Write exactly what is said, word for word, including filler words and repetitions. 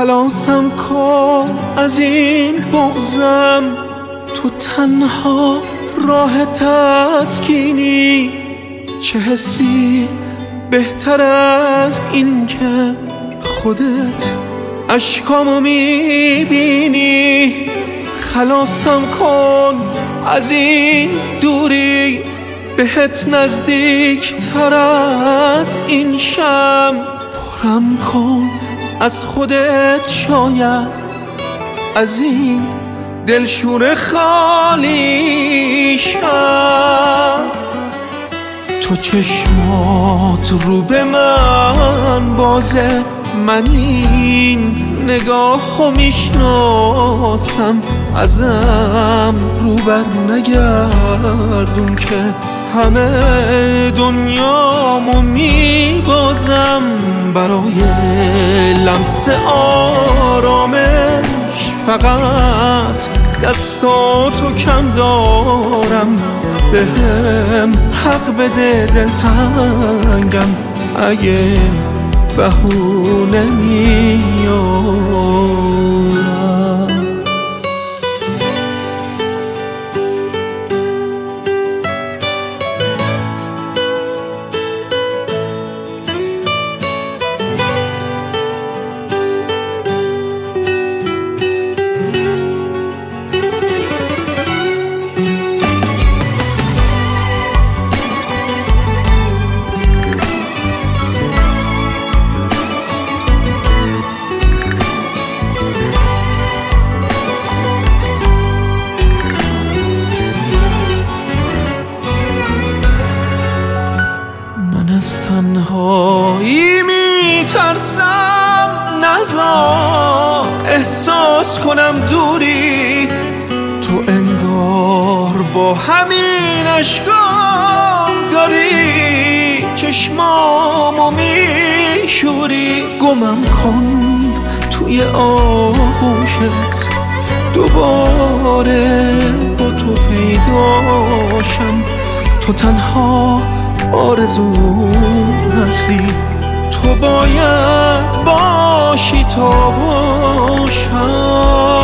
خلاصم کن از این بغضم، تو تنها راه تسکینی. چه حسی بهتر از این که خودت اشکامو میبینی. خلاصم کن از این دوری، بهت نزدیک تر از این شم. پرم کن از خودت، شاید از این دلشور خالی شم. تو چشمات رو به من بازه، من این نگاهو میشناسم. ازم رو بر نگردون که همه دنیامو میبازم. برای لمس آرامش فقط دستاتو کم دارم. بهم حق بده دلتنگم اگه بهونه میارم. از تنهایی میترسم، نذار احساس کنم دوری. تو انگار با همین اشکام داری چشمامو میشوری. گمم کن توی آغوشت، دوباره با تو پیداشم. تو تنها آرزو هستی، تو باید باشی تا باشم.